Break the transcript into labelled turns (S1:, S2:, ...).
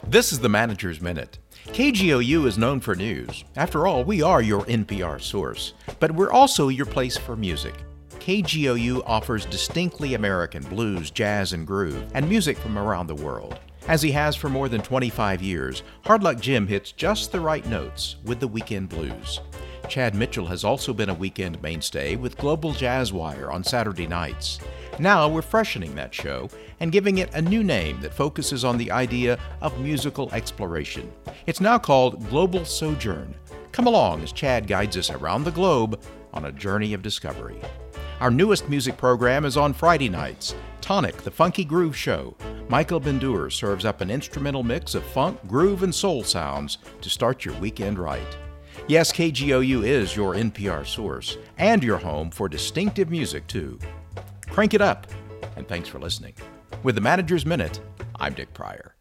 S1: This is the Manager's Minute. KGOU is known for news. After all, we are your NPR source. But we're also your place for music. KGOU offers distinctly American blues, jazz, and groove, and music from around the world. As he has for more than 25 years, Hard Luck Jim hits just the right notes with the Weekend Blues. Chad Mitchell has also been a weekend mainstay with Global Jazz Wire on Saturday nights. Now we're freshening that show and giving it a new name that focuses on the idea of musical exploration. It's now called Global Sojourn. Come along as Chad guides us around the globe on a journey of discovery. Our newest music program is on Friday nights. Tonic, the Funky Groove Show. Michael Bendur serves up an instrumental mix of funk, groove, and soul sounds to start your weekend right. Yes, KGOU is your NPR source and your home for distinctive music, too. Crank it up, and thanks for listening. With the Manager's Minute, I'm Dick Pryor.